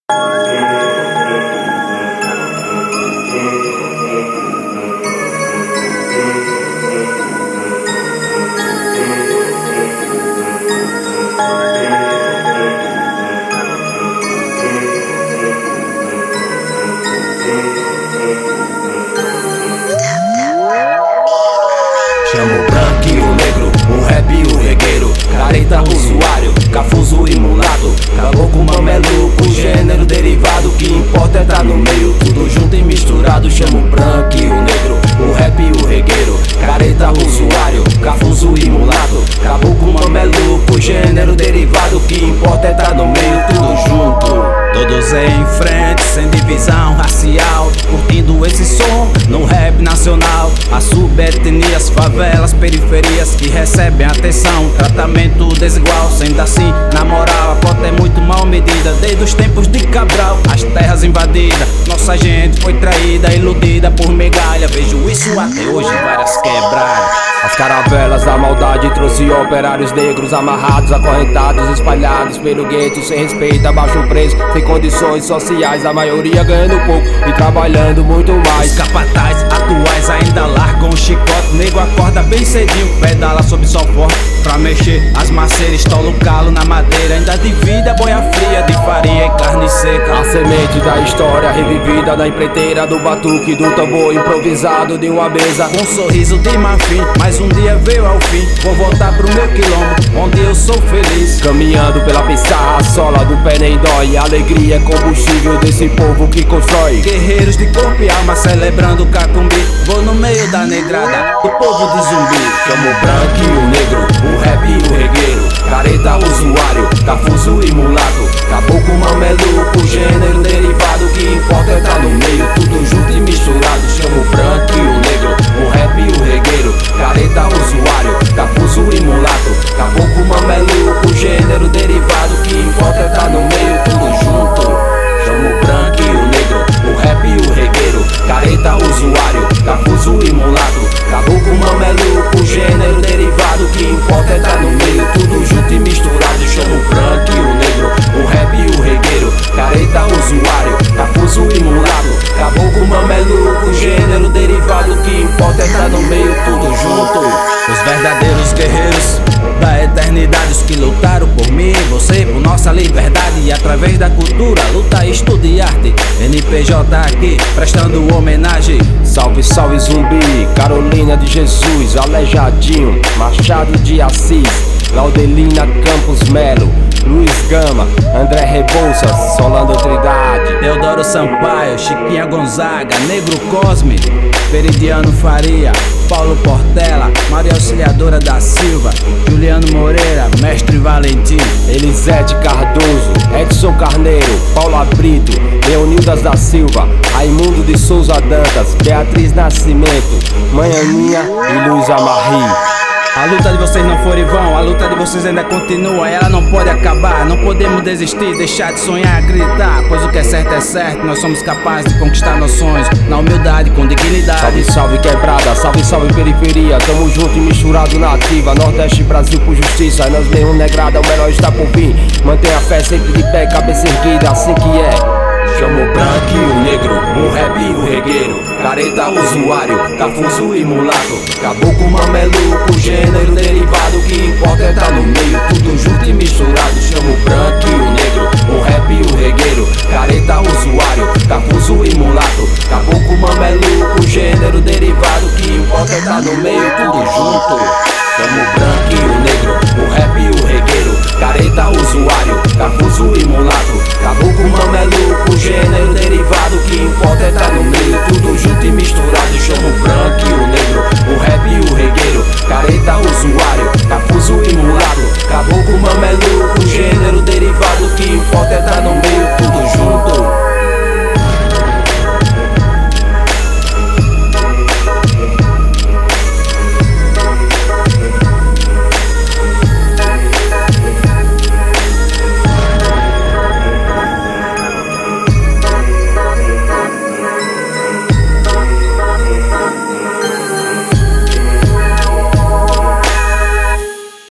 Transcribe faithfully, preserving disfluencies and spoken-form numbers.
Chamo o branco e o negro, o rap e o regueiro, careta, usuário, cafuso e mulato, caboclo, mameluco, gênero derivado. Que importa é tá no meio, tudo junto e misturado. Chamo o branco e o negro, o rap e o regueiro, careta, usuário, cafuso e mulato, caboclo, mameluco, gênero derivado. Que importa é tá no meio, tudo junto. Todos em frente, sem divisão racial, curtindo esse som no rap nacional. As subetnias, favelas, periferias que recebem atenção, tratamento desigual. Sendo assim, na moral, a cota é muito mal medida. Desde os tempos de Cabral, as terras invadidas, nossa gente foi traída, iludida por migalha. Vejo isso até hoje em várias quebradas. As caravelas da maldade trouxe operários negros amarrados, acorrentados, espalhados pelo gueto, sem respeito, a baixo preço, sem condições sociais, a maioria ganhando pouco e trabalhando muito mais. Os capatazes atuais ainda largam o chicote, nego acorda bem cedinho, pedala sob sol forte pra mexer as maceiras, estola o calo na madeira, ainda divide a boia fria de farinha e carne seca. A semente da história revivida na empreiteira do batuque, do tambor improvisado de uma mesa, com um sorriso de marfim. Mas um dia veio ao fim, vou voltar pro meu quilombo, onde eu sou feliz. Caminhando pela pissarra, a sola do pé nem dói. A alegria é combustível desse povo que constrói. Guerreiros de corpo e alma celebrando o cacumbi, vou no meio da negrada, do povo de Zumbi. Chamo o branco e o negro, o rap e o regueiro, careta, usuário, cafuso e mulato, caboclo, mameluco, gênero derivado. Que importa é tá no meio, tudo junto e misturado. Chamo o branco e o negro, o rap e o regueiro, careta, usuário, cafuso e mulato, caboclo, mameluco, gênero derivado. Que importa é tá no meio, tudo junto. Chamo o branco e o negro, o rap e o regueiro, careta, usuário, cafuso e mulato, caboclo, mameluco, gênero derivado. Que importa é tá no meio, tudo junto e misturado. Chamo o branco e o negro, o rap e o regueiro, careta, usuário, cafuso e mulato, caboclo, mameluco, gênero derivado. Que importa é tá no meio, tudo junto. Os verdadeiros guerreiros da eternidade, os que lutaram por mim e você, por nossa liberdade. E através da cultura, luta, estudo e arte. N P J aqui, prestando homenagem. Salve, salve Zumbi, Carolina de Jesus, Aleijadinho, Machado de Assis, Laudelina Campos Melo, Luiz Gama, André Rebouças, Solano Trindade, Teodoro Sampaio, Chiquinha Gonzaga, Negro Cosme, Veridiano Faria, Paulo Portela, Maria Auxiliadora da Silva, Juliano Moreira, Mestre Valentim, Elisete Cardoso, Edson Carneiro, Paula Brito, Leonildas da Silva, Raimundo de Souza Dantas, Beatriz Nascimento, Manhaninha e Luiz Amarri. A luta de vocês não foi em vão, a luta de vocês ainda continua, ela não pode acabar. Não podemos desistir, deixar de sonhar, acreditar, pois o que é certo é certo, nós somos capazes de conquistar nossos sonhos, na humildade, com dignidade. Salve, salve quebrada, salve, salve periferia, tamo junto e misturado na ativa, Nordeste, Brasil por justiça, nós nenhum negrada, o melhor está por vir. Mantenha a fé sempre de pé, cabeça erguida, assim que é. Chamo o branco e o negro, o rap e o regueiro, careta, usuário, cafuso e mulato, caboclo, mameluco, gênero derivado. Que importa é tá no meio, tudo junto e misturado. Chamo o branco e o negro, o rap e o regueiro,